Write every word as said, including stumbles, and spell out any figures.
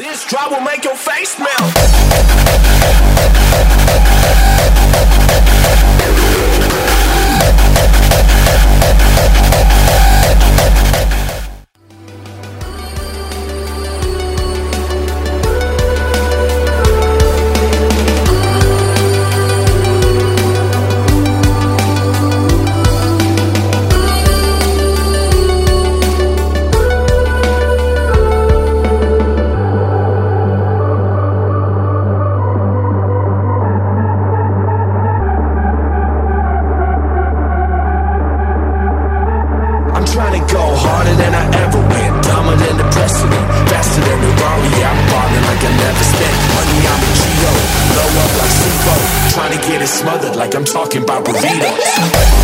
This drop will make your face melt. I'm trying to go harder than I ever went, dumber than the precedent, faster than the Rari. I'm ballin' like I never spent money. I'm a G O, blow up like C four, trying to get it smothered like I'm talking about burritos.